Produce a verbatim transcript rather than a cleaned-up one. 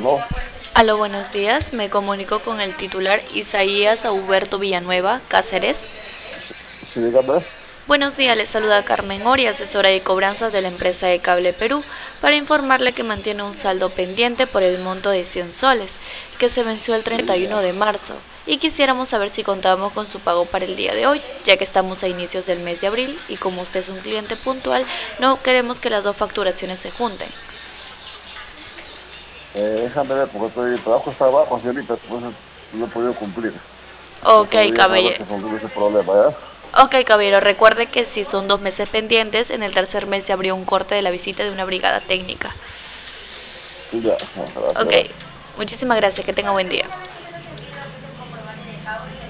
¿no? Aló, buenos días. Me comunico con el titular Isaías Auberto Villanueva Cáceres. Sí, dígame. Buenos días, le saluda Carmen Ori, asesora de cobranzas de la empresa de Cable Perú, para informarle que mantiene un saldo pendiente por el monto de cien soles, que se venció el treinta y uno de marzo, y quisiéramos saber si contamos con su pago para el día de hoy, ya que estamos a inicios del mes de abril y como usted es un cliente puntual, no queremos que las dos facturaciones se junten. Eh, déjame ver, porque estoy, el trabajo está abajo, señorita, pues no he podido cumplir. Ok, Otro día nada más caballero. se soluciona ese problema, ¿ya? Ok, caballero, recuerde que si son dos meses pendientes, en el tercer mes se abrió un corte de la visita de una brigada técnica. Ya, Ok, gracias. muchísimas gracias, que tenga buen día.